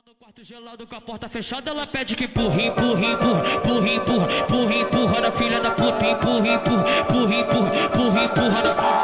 No quarto gelado com a porta fechada, ela pede que empurra, empurra, empurra, empurra, empurra, empurra, empurra na filha da puta, empurra, empurra, empurra, empurra, empurra, empurra na